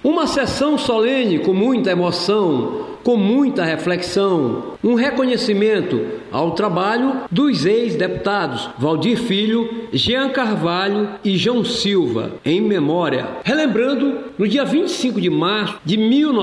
Uma sessão solene com muita emoção, com muita reflexão, um reconhecimento ao trabalho dos ex-deputados Valdir Filho, Jean Carvalho e João Silva, em memória. Relembrando, no dia 25 de março de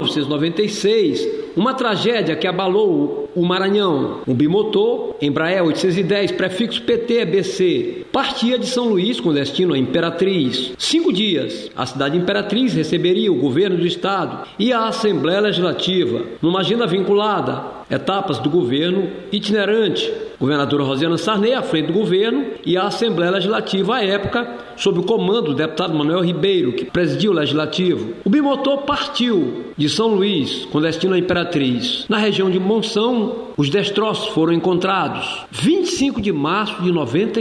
1996, uma tragédia que abalou o Maranhão. Um bimotor, Embraer 810, prefixo PT-EBC, partia de São Luís com destino à Imperatriz. 5 dias, a cidade Imperatriz receberia o governo do estado e a Assembleia Legislativa, numa agenda vinculada, etapas do governo itinerante, governadora Rosiana Sarney à frente do governo e a Assembleia Legislativa à época, sob o comando do deputado Manuel Ribeiro, que presidiu o Legislativo. O bimotor partiu de São Luís com destino à Imperatriz. Na região de Monção, os destroços foram encontrados 25 de março de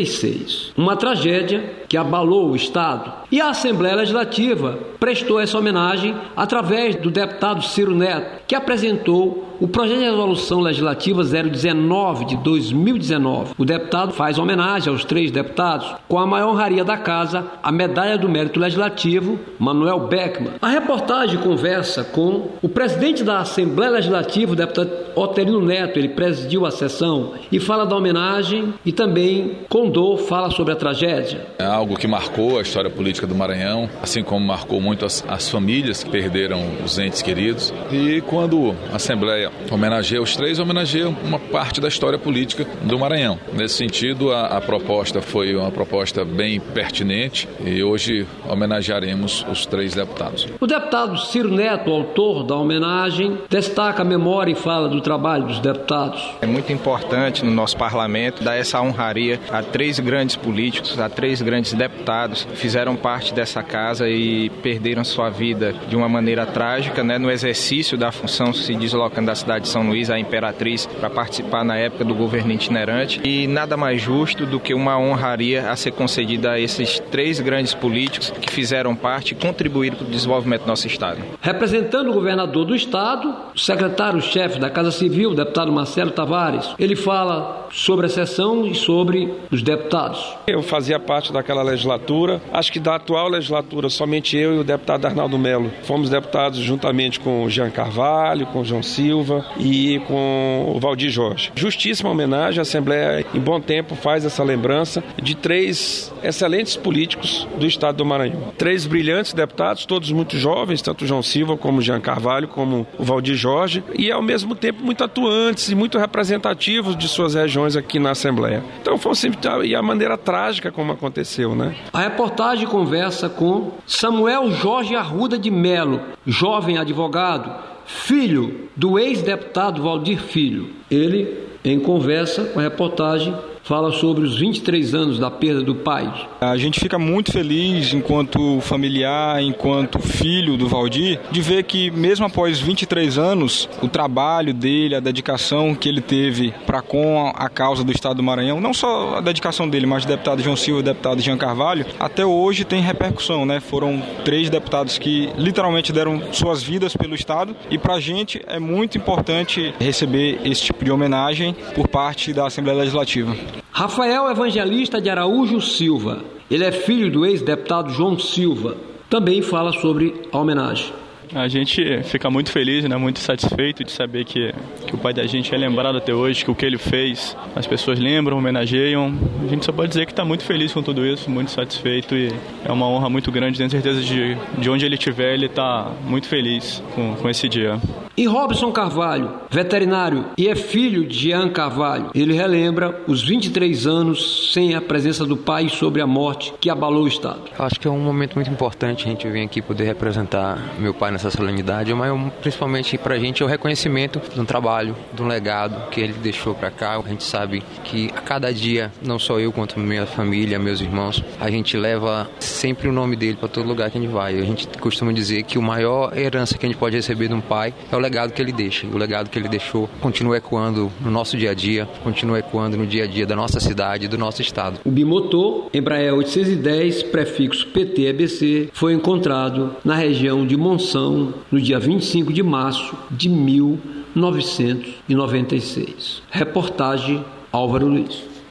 96. Uma tragédia que abalou o estado. E a Assembleia Legislativa prestou essa homenagem através do deputado Ciro Neto, que apresentou o projeto de resolução legislativa 019 de 2019. O deputado faz homenagem aos 3 deputados com a maior honraria da casa, a Medalha do Mérito Legislativo, Manuel Beckman. A reportagem conversa com o presidente da Assembleia Legislativa, o deputado Otelino Neto. Ele presidiu a sessão e fala da homenagem e também Condor fala sobre a tragédia. É algo que marcou a história política do Maranhão, assim como marcou muito as famílias que perderam os entes queridos. E quando a Assembleia homenageia os 3, homenageia uma parte da história política do Maranhão. Nesse sentido, a proposta foi uma proposta bem pertinente e hoje homenagearemos os 3 deputados. O deputado Ciro Neto, autor da homenagem, destaca a memória e fala do trabalho dos deputados. É muito importante no nosso parlamento dar essa honraria a 3 grandes políticos, a 3 grandes deputados que fizeram parte dessa casa e perderam sua vida de uma maneira trágica, no exercício da função, se deslocando da cidade de São Luís à Imperatriz para participar na época do governo itinerante. E nada mais justo do que uma honraria a ser concedida a esses 3 grandes políticos que fizeram parte e contribuíram para o desenvolvimento do nosso estado. Representando o governador do estado, o secretário-chefe da Casa Civil, o deputado Marcelo Tavares, ele fala sobre a sessão e sobre os deputados. Eu fazia parte daquela legislatura, acho que da atual legislatura somente eu e o deputado Arnaldo Melo fomos deputados juntamente com o Jean Carvalho, com o João Silva e com o Valdir Jorge. Justíssima homenagem, a Assembleia em bom tempo faz essa lembrança de 3 excelentes políticos do estado do Maranhão. 3 brilhantes deputados, todos muito jovens, tanto o João Silva como o Jean Carvalho, como o Valdir Jorge, e ao mesmo tempo muito atuantes e muito representativos de suas regiões aqui na Assembleia. Então foi sempre a maneira trágica como aconteceu, A reportagem conversa com Samuel Jorge Arruda de Melo, jovem advogado, filho do ex-deputado Valdir Filho. Ele, em conversa com a reportagem, fala sobre os 23 anos da perda do pai. A gente fica muito feliz, enquanto familiar, enquanto filho do Valdir, de ver que mesmo após 23 anos, o trabalho dele, a dedicação que ele teve para com a causa do estado do Maranhão, não só a dedicação dele, mas do deputado João Silva e do deputado Jean Carvalho, até hoje tem repercussão, Foram 3 deputados que literalmente deram suas vidas pelo estado e pra gente é muito importante receber esse tipo de homenagem por parte da Assembleia Legislativa. Rafael Evangelista de Araújo Silva, ele é filho do ex-deputado João Silva, também fala sobre a homenagem. A gente fica muito feliz, muito satisfeito de saber que o pai da gente é lembrado até hoje, que o que ele fez, as pessoas lembram, homenageiam. A gente só pode dizer que está muito feliz com tudo isso, muito satisfeito e é uma honra muito grande. Tenho certeza de onde ele estiver, ele está muito feliz com esse dia. E Robson Carvalho, veterinário e é filho de Jean Carvalho, ele relembra os 23 anos sem a presença do pai sobre a morte que abalou o estado. Acho que é um momento muito importante a gente vir aqui poder representar meu pai nessa solenidade, mas principalmente pra gente é o reconhecimento de um trabalho, de um legado que ele deixou pra cá. A gente sabe que a cada dia, não só eu quanto minha família, meus irmãos, a gente leva sempre o nome dele pra todo lugar que a gente vai. A gente costuma dizer que a maior herança que a gente pode receber de um pai é o legado que ele deixa. E o legado que ele deixou continua ecoando no nosso dia a dia, continua ecoando no dia a dia da nossa cidade e do nosso estado. O bimotor Embraer 810, prefixo PT-EBC, foi encontrado na região de Monção no dia 25 de março de 1996. Reportagem Álvaro Luiz.